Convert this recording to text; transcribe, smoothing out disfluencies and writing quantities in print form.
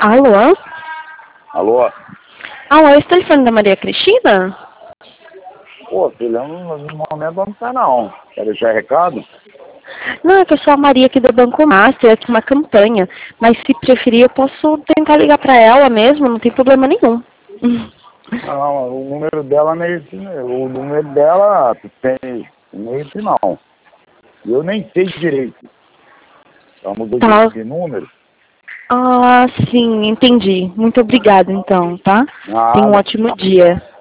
Alô? Alô? Alô, esse telefone da Maria Cristina? Pô, filha, no momento não tá não. Quer deixar recado? Não, é que eu sou a Maria aqui do Banco Master, aqui uma campanha. Mas se preferir, eu posso tentar ligar pra ela mesmo, não tem problema nenhum. Não, o número dela não é esse, né? O número dela tem, não é esse não. Eu nem sei direito. Ela mudou Tá. de número. Ah, sim, entendi. Muito obrigada, então, tá? Tenha um Nada. ótimo dia.